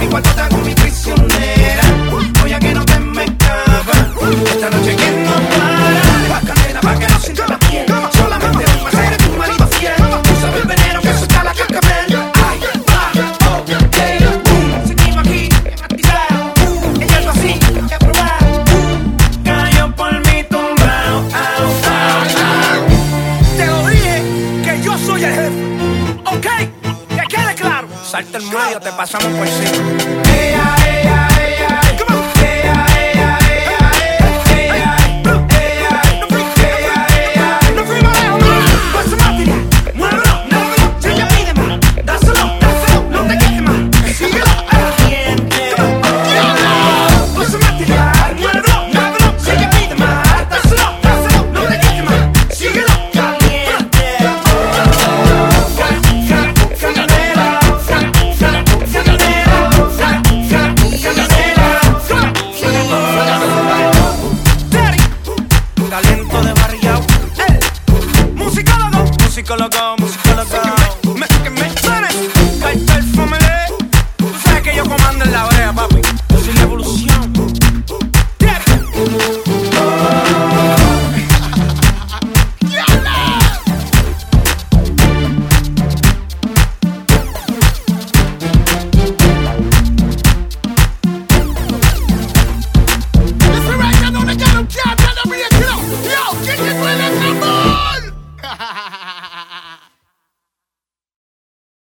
mi cuarto te hago mi prisionera. Voy a que no te me escapas. Esta noche que no para. Pa' candela, pa' que no sienta la piel. Solamente hoy más eres tu marido fiel. Tú sabes el veneno que suelta la cascabel. Ay, va, ok, boom. Seguimos aquí, matizado. Ella es así, que probar. Cayó por mi tumbao. Te lo dije que yo soy el jefe. Ok, que quede claro. Salta el medio, te pasamos por encima. Ella, ella, ella. Come on. Ella, ella, ella, ella, ella, ella. No fuimos lejos, no. Pasa más, tira. Muévelo, muévelo. Si ella pide más, dáselo, dáselo. No te quejes más. Síguelo a la gente. Pasa más, tira. Muévelo, muévelo. Si ella pide más, dáselo, dáselo. No te quejes más. Síguelo caliente. Talento de barriao. Musicólogo, musicólogo, musicólogo. Me suene.